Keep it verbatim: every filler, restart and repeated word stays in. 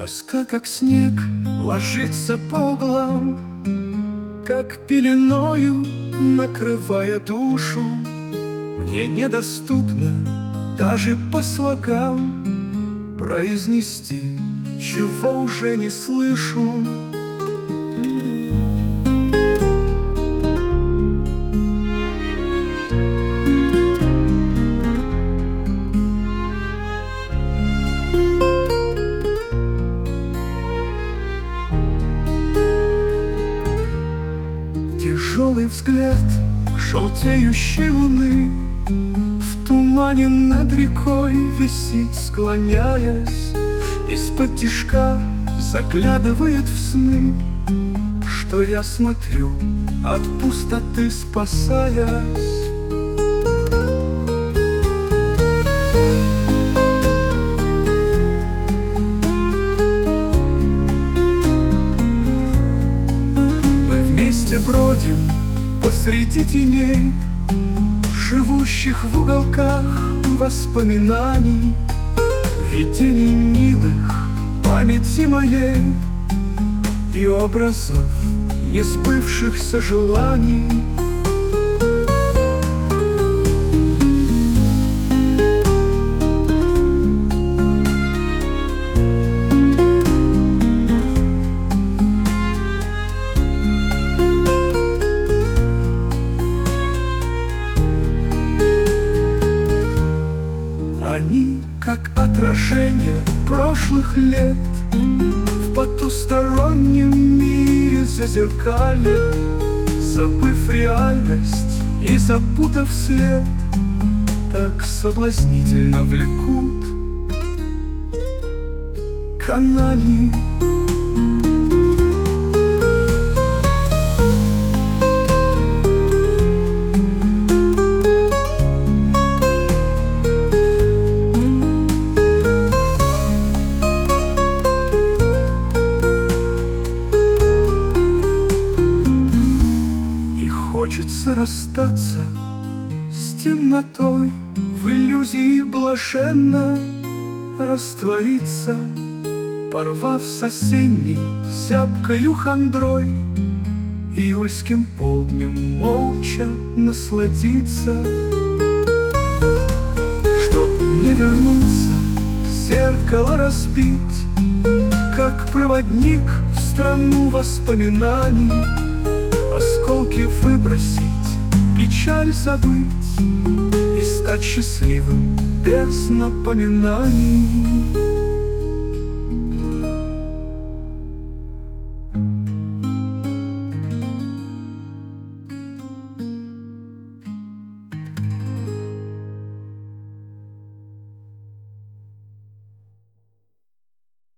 Тоска, как снег, ложится по углам, как пеленою накрывая душу. Мне недоступно даже по слогам произнести, чего уже не слышу. Тяжелый взгляд желтеющей луны в тумане над рекой висит, склоняясь, из-под тишка заглядывает в сны, что я смотрю, от пустоты спасаясь. Бродим посреди теней, живущих в уголках воспоминаний, видений милых памяти моей и образов несбывшихся желаний. Они, как отражение прошлых лет, в потустороннем мире зазеркалят, забыв реальность и запутав след, так соблазнительно влекут канали. Хочется расстаться с темнотой, в иллюзии блаженно раствориться, порвав с осенней зябкою хандрой, июльским полднем молча насладиться. Чтоб не вернуться, зеркало разбить, как проводник в страну воспоминаний, осколки выбросить, печаль забыть и стать счастливым без напоминаний.